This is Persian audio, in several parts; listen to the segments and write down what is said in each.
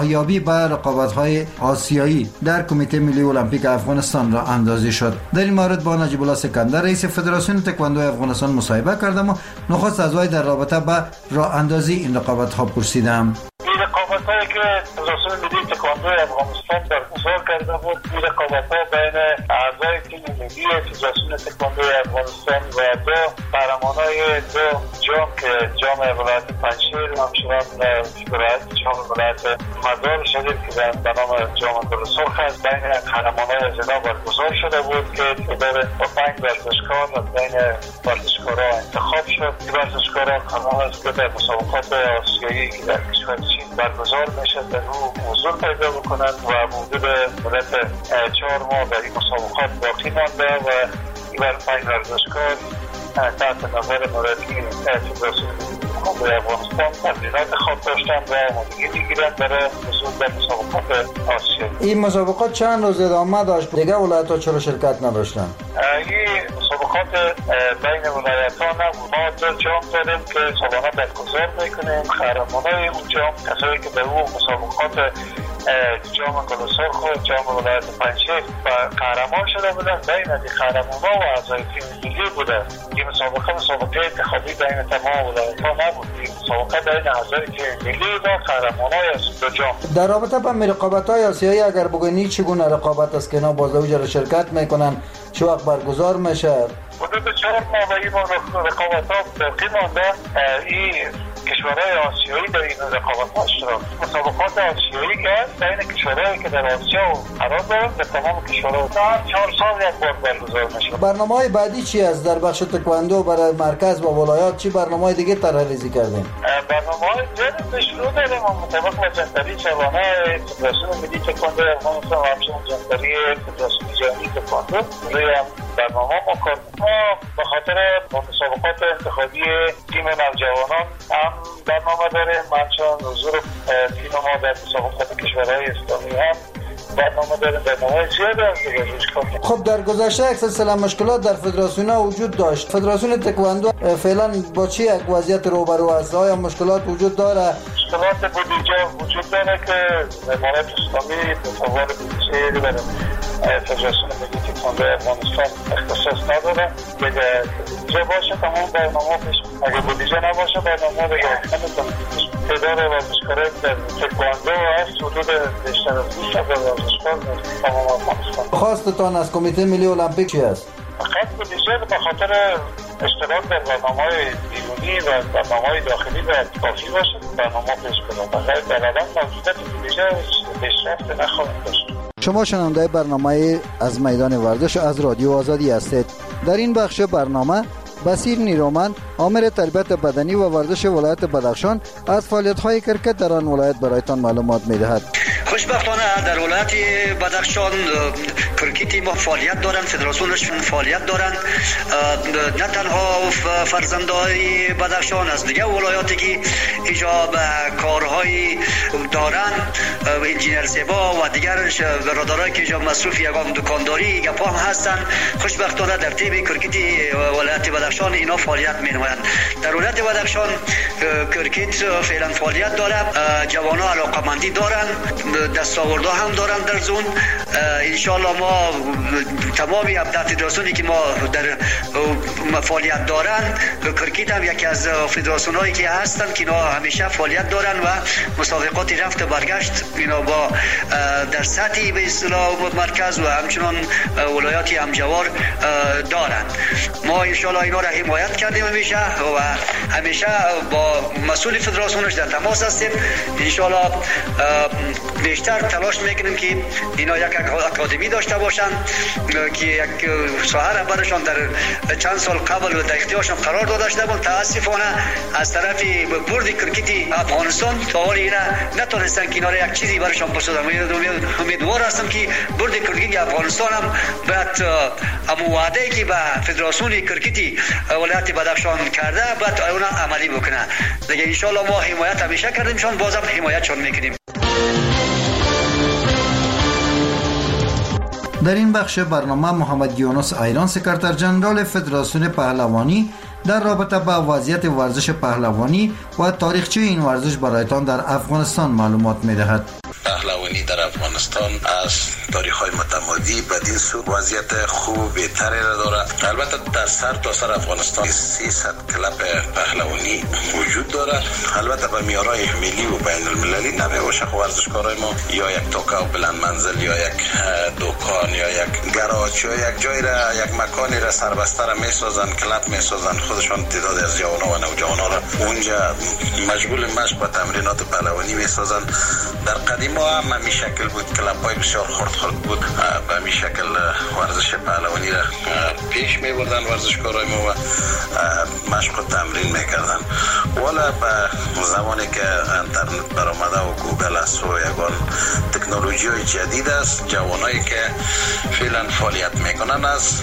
یابی به رقابت‌های آسیایی در کمیته ملی المپیک افغانستان را اندازی شد. در این مورد با نجیب الله سکندر رئیس فدراسیون تکواندو افغانستان مصاحبه کردم و نخست از وی در رابطه با راه اندازی این رقابت‌ها پرسیدم. این رقابت‌هایی که فدراسیون ملی تکواندو افغانستان برگزار کرده بود، این رقابت‌ها بین اعضای تیم ملی فدراسیون تکواندو افغانستان و دو قهرمانای دو جام که جام ولایت پنجشیر و همچنان جام ولایت مزار شریف که به نام جام گل سرخ است، بین قهرمانای از اینا برگزار شده بود که تعداد 5 ورزشکار از بین ورزشکارها انتخاب شد. این ورزشکارها قرار است که در مسابقات آسیایی که در کشور چین برگزار میشه در او حضور پیدا بکنند و حدود مدت 4 ماه در این مسابقات باقی مانده و این 5 ورزشکار تحت نظر مربی فدراسیون تکواندو افغانستان تمرینات خواب داشتند و آمادگی میگیرند برای حضور در مسابقات آسیایی. این مسابقات چند روز ادامه داشت؟ دیگه ولایت‌ها چرا شرکت نداشتند؟ این مسابقات بین ولایت‌ها نبود. ما دو جام داریم که سالانه برگزار میکنیم. قهرمانای اون جام کسایی که در اون مسابقات جام گل سرخ و جام ولایت پنجشیر قهرمان شده بودن، بین از قهرمان‌ها و اعضای تیم ملی بودن. این مسابقه انتخابی بین تمام ولایت‌ها نبود. این مسابقه بین اعضای تیم ملی و قهرمان‌های از دو جام. در رابطه با رقابت‌های آسیایی اگر بگویید چگونه رقابت است که اینا بازوجه شرکت میکنن، چه وقت برگزار میشه؟ حدود 4 ماه و این رقابت‌ها باقی مانده. این کشورهای آسیایی در این رقابت‌ها اشتراک مسابقات آسیایی که بین کشورهایی که در آسیا قرار دارند به تمام کشورها 4 سال یک بار برگزار میشه. برنامه‌های بعدی چی است در بخش تکواندو برای مرکز و ولایات؟ چی برنامه‌های دیگه طرح‌ریزی کردیم؟ برنامه‌های زیادی شروع داریم مطابق با جنبندی سالانه فدراسیون ملی تکواندو افغانستان و همچنین جنبندی فدراسیون جهانی تکواندو روی برنامه ما به خاطر مسابقات انتخابی تیم نوجوانان هم برنامه داریم. همچنین حضور تیم ما در مسابقات کشورهای اسلامی هم برنامه داریم. برنامه زیاده است دیگه. خب در گذشته یک سلسله مشکلات در فدراسیون ها وجود داشت. فدراسیون تکواندو فعلا با چی یک وضعیت روبرو است؟ آیا مشکلات وجود داره؟ مشکلات بودجه وجود داره که امارات اسلامی تصور بودجه برای فدراسیون ملی تکواندو افغانستان اختصاص نداره. اگه بودجه باشه تمام برنامه پیش، اگه بودجه نباشه برنامه دیگه نمیتونه. تعداد ورزشکاران در تکواندو هست حدود بیشتر از 20,000 ورزشکار در تمام افغانستان. خواستتان از کمیته ملی المپیک چی است؟ فقط بودجه به خاطر اشتراک در برنامه‌های بیرونی و برنامه‌های داخلی باید کافی باشه. برنامه پیش کنه. بغیر در الان موجودیت بودجه پیشرفت نخواهیم داشت. شما شنونده برنامه از میدان ورزش از رادیو آزادی هستید. در این بخش برنامه بصیر نیرومند، آمر تربیت بدنی و ورزش ولایت بدخشان از فعالیت‌های کرکت در آن ولایت برایتان معلومات می‌دهد. خوشبختانه در ولایت بدخشان کرکتی ما فعالیت دارند، فدراسیونش فعالیت دارند. نه تنها فرزندای بدخشان از دیگه ولایاتی که اینجا کارهای دارند، انجینر سبا و دیگر برادرایی که اینجا مصروف یگان دکانداری گپا هم هستند، خوشبختانه در تیم کرکتی ولایت بدخشان اینا فعالیت می‌نمایند. در ولایت بدخشان کرکت فعلا فعالیت داره. جوانان علاقه‌مندی دارند، دستاورده هم دارن در زون. انشالله ما تمام ابداع فدراسیونی که ما در فعالیت دارن، کرکت هم یکی از فدراسیون هایی که هستن که اینا همیشه فعالیت دارن و مسابقات رفت و برگشت اینا با در سطح به اصطلاح مرکز و همچنان ولایات همجوار دارن. ما انشالله اینا را حمایت کردیم همیشه و همیشه با مسئول فدراسیونش در تماس هستیم. انشالله بیشتر تلاش میکنیم که اینا یک اکادمی داشته باشن که یک ساحه برشان در چند سال قبل در اختیارشان قرار داده شده بود. متاسفانه از طرف بورد کرکتی افغانستان تا حال اینا نتونستن که اینا را یک چیزی برشان بسازن. امیدوار هستم که بورد کرکتی افغانستان هم باید امو وعده که به فدراسیون کرکتی ولایت بدخشان کرده باید اون عملی بکنه. دیگه ان شاء الله ما حمایت همیشه کردیم، چون بازم حمایتشون میکنیم. در این بخش برنامه محمد یونس ایران سکرتر جنرال فدراسیون پهلوانی در رابطه با وضعیت ورزش پهلوانی و تاریخچه این ورزش برایتان در افغانستان معلومات می‌دهد. پهلوانی در افغانستان از تاریخ‌های متمادی بدین سو وضعیت خوب بهتری را دارد. البته در سر تا سر افغانستان 300 کلاب پهلوانی وجود دارد. البته به معیارهای ملی و بین المللی نمیباشه. ورزشکارای ما یا یک توکا و بلند منزل یا یک دکان یا یک گاراژ یا یک جای را، یک مکانی را سربسته را میسازن، کلاب میسازن. خودشان تعداد از جوانان و نوجوانان را اونجا مشغول مشق و تمرینات پهلوانی میسازن. در قدیم ها هم همین شکل بود. کلاب‌های بسیار خرد بود. به همین شکل ورزش پهلوانی را پیش میبردن ورزشکارای ما و مشق و تمرین میکردن. والا به زمانی که اینترنت برآمده و گوگل است و یگان تکنولوژی های جدید است، جوانایی که فعلا فعالیت میکنن از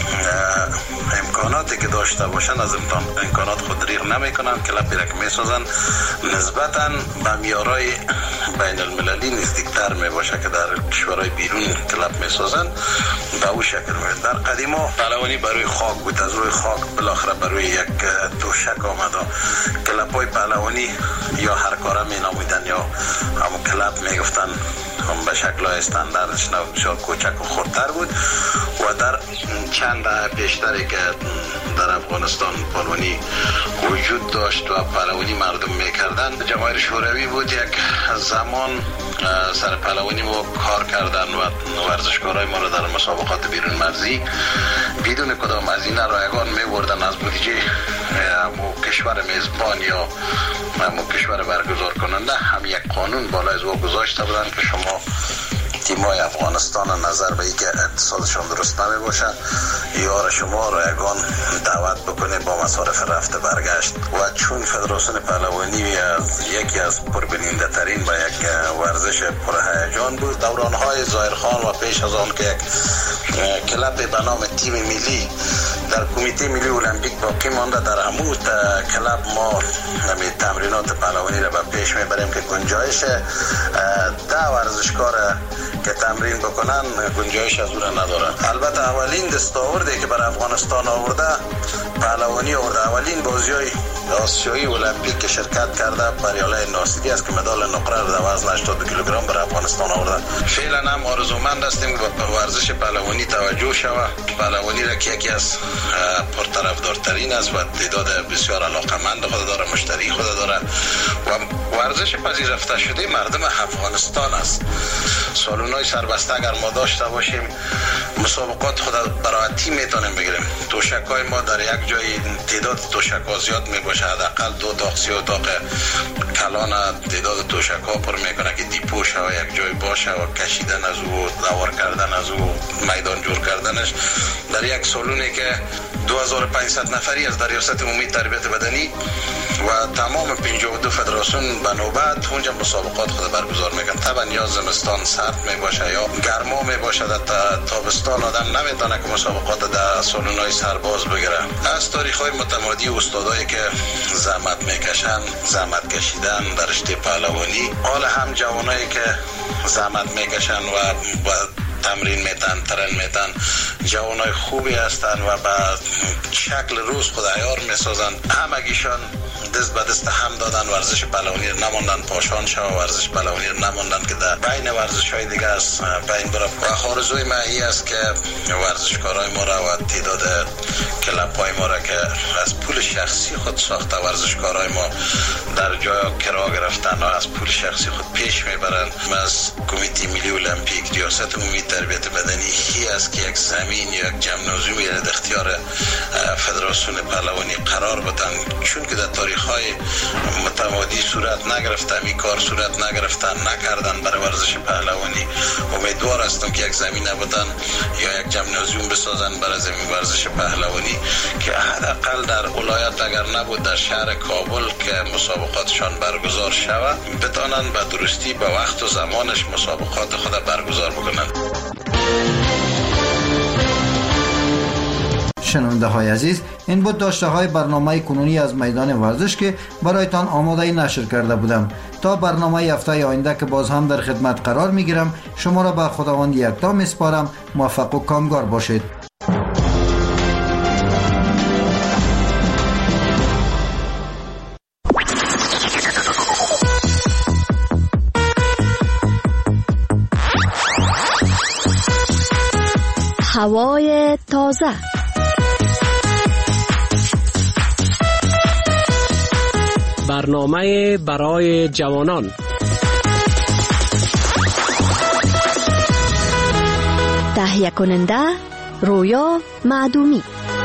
امکاناتی که داشته باشن از امکانات خود دریغ نمیکنن. کلابی را که میسازن نسبتاً به معیارهای بین المللی نزدیکتر میباشه که در کشورهای بیرون کلاب میسازن. به او شکل میاد. در قدیما پهلوانی بروی خاک بود. از روی خاک بالاخره بروی یک توشک آمد و کلاب‌های پهلوانی یا هر کاره می نامیدن یا همون کلاب میگفتن. هم به شکل استانداردش بسیار کوچک و خردتر بود و در چند دهه پیشتری که در افغانستان پهلوانی وجود داشت و پهلوانی مردم میکردن، جماهیر شوروی بود یک زمان سر پهلوانی ما کار کردن و ورزشکارای ما رو در مسابقات بیرون مرزی بدون کدام هزینه رایگان میبردن از بودجه کشور میزبان یا کشور برگزار کننده. هم یک قانون بالای از او گذاشته بودن که شما تیمای افغانستان نظر به اینکه اقتصادشان درست نمی باشه یار شما را یگان دعوت بکنه با مصارف رفته برگشت. و چون فدراسیون پهلوانی یکی از پربیننده ترین و یک ورزش پرهیجان بود، دورانهای ظاهرخان و پیش از آن که یک کلاب به نام تیم ملی در کمیته ملی المپیک باقی مانده، در همون کلاب ما تمرینات پهلوانی را به پیش میبریم که گنجایش 10 ورزشکار که تمرین بکنن گنجایش از اون نداره. البته اولین دستاوردی که بر افغانستان آورده پهلوانی آورده. اولین بازی‌های آسیایی المپیک که شرکت کرده پریاله ناصری است که مدال نقره در وزن 82 کیلوگرم بر افغانستان آورده. فعلا هم آرزومند هستیم که به ورزش پهلوانی توجه شود. پهلوانی را که یکی از پرطرفدارترین است و تعداد بسیار علاقمند خود داره، مشتری خود داره و ورزش پذیرفته شده مردم افغانستان است. سالونای سربسته اگر ما داشته باشیم مسابقات خود براحتی میتونیم بگیریم. توشکای ما در یک جای تعداد توشک‌ها زیاد میباشه، حداقل 2 تا 3 اتاق کلان تعداد توشک‌ها پر میکنه که دیپوش و یک جای باشه و کشیدن از او، دوار کردن از او، میدان جور کردنش در یک سالونی که 2500 نفری از ریاست عمومی تربیت بدنی و تمام 52 فدراسیون به نوبت اونجا مسابقات خود برگزار میکنن. طبعا یا زمستان سرد میباشه یا گرما میباشه، در تابستان آدم نمیتونه که مسابقات در سالونای سرباز بگیره. از تاریخ‌های متمادی استادایی که زحمت میکشن، زحمت کشیدن در رشته پهلوانی، حال هم جوانایی که زحمت میکشن و تمرین میتن، ترن میتن، جوانای خوبی هستن و به شکل روز خود عیار میسازن. همگیشان دست به دست هم دادن ورزش پهلوانی نماندن پاشان شو، ورزش پهلوانی نماندن که در بین ورزش های دیگه است بین بره. و آرزوی من این است که ورزشکارای ما را و تعداد کلاب های ما را که از پول شخصی خود ساخته ورزشکارای ما در جای کرا گرفتن و از پول شخصی خود پیش میبرن. از کمیته ملی المپیک ریاست عمومی تربیت بدنی هی است که یک زمین یا یک جمنازیومی را در اختیار فدراسیون پهلوانی قرار بدن، چون که در تاریخ‌های متمادی صورت نگرفته، می کار صورت نگرفتن نکردن برای ورزش پهلوانی. امیدوار هستم که یک زمین بدن یا یک جمنازیوم بسازن برای زمین ورزش پهلوانی که حداقل در ولایت اگر نبود در شهر کابل که مسابقاتشان برگزار شود بتانن به درستی به وقت و زمانش مسابقات خود برگزار بکنن. شنونده های عزیز، این بود داشته های برنامه کنونی از میدان ورزش که برایتان آماده نشر کرده بودم. تا برنامه هفته آینده که باز هم در خدمت قرار می گیرم، شما را به خداوند یکتا می سپارم. موفق و کامگار باشید. هوای تازه. برنامه برای جوانان. تهیه کننده رویا معدومی.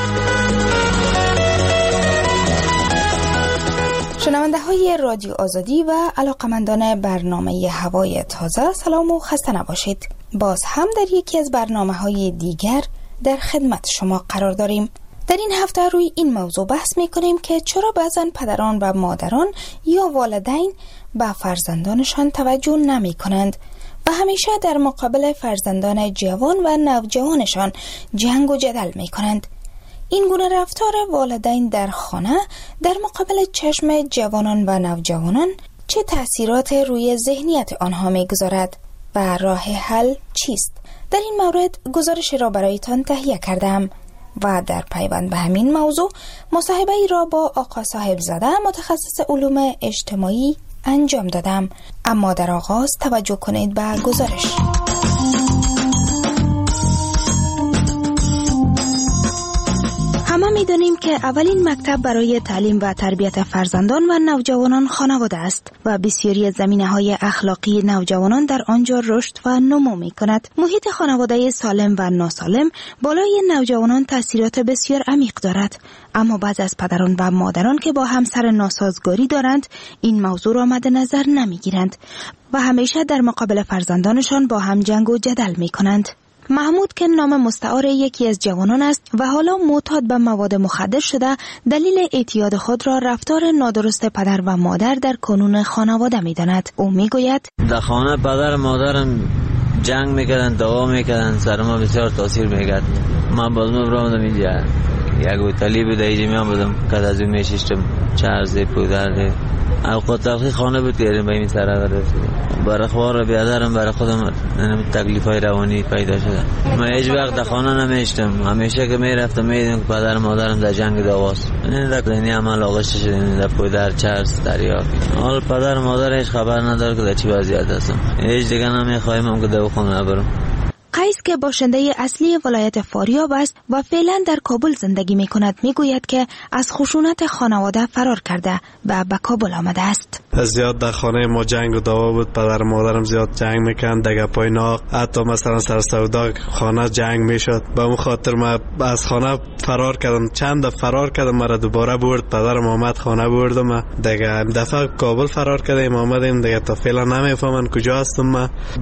شنونده های رادیو آزادی و علاقمندان برنامه هوای تازه، سلام و خسته نباشید. باز هم در یکی از برنامه های دیگر در خدمت شما قرار داریم. در این هفته روی این موضوع بحث می کنیم که چرا بعضن پدران و مادران یا والدین به فرزندانشان توجه نمی کنند و همیشه در مقابل فرزندان جوان و نوجوانشان جنگ و جدل می کنند. این گونه رفتار والدین در خانه در مقابل چشم جوانان و نوجوانان چه تأثیرات روی ذهنیت آنها می‌گذارد و راه حل چیست؟ در این مورد گزارش را برایتان تهیه کردم و در پیوند به همین موضوع مصاحبه ای را با آقا صاحب زاده متخصص علوم اجتماعی انجام دادم. اما در آغاز توجه کنید به گزارش. همه می‌دانیم که اولین مکتب برای تعلیم و تربیت فرزندان و نوجوانان خانواده است و بسیاری زمینه‌های اخلاقی نوجوانان در آنجا رشد و نمو می‌کند. محیط خانواده سالم و ناسالم بالای نوجوانان تأثیرات بسیار عمیق دارد، اما بعضی از پدران و مادران که با همسر ناسازگاری دارند این موضوع را مد نظر نمی‌گیرند و همیشه در مقابل فرزندانشان با هم جنگ و جدل می‌کنند. محمود که نام مستعار یکی از جوانان است و حالا معتاد به مواد مخدر شده، دلیل اعتیاد خود را رفتار نادرست پدر و مادر در کنون خانواده می‌داند. او می‌گوید در خانه پدر و مادرم جنگ می‌کردند، دعوا می‌کردند، سر ما بسیار تاثیر می‌کرد. من باز برآمدم اینجا، یک بوتلی بود اینجا میام بودم که از اون میشیشتم چرزی پودر اوقات تلخی خانه بود که به این سر برای خوار بیادرم برای خودم تکلیف های روانی پیدا شده. من هیچ وقت در خانه نمیشتم، همیشه که میرفتم میدیدم که پدر مادرم در جنگ دعواست. این در ذهنی عمل آغشته شده، در پودر چرس دریا. حال پدر مادر هیچ خبر نداره که در چی وضعیت هستم. هیچ دیگه نمیخوایم که در خونه برم. قیس که باشنده اصلی ولایت فاریاب است و فعلا در کابل زندگی می کند میگوید که از خشونت خانواده فرار کرده و به کابل آمده است. زیاد در خانه ما جنگ و دعوا بود، پدر مادرم زیاد جنگ میکرد، دیگه پای ناق، حتی مثلا سر سودا خانه جنگ میشد. به اون خاطر من از خانه فرار کردم، چند دفعه فرار کردم، مرا دوباره برد پدرم آمد خانه بردم. دیگه دفعه کابل فرار کردم آمدیم، دیگه تا فعلا نمیفهمن کجا هستم من.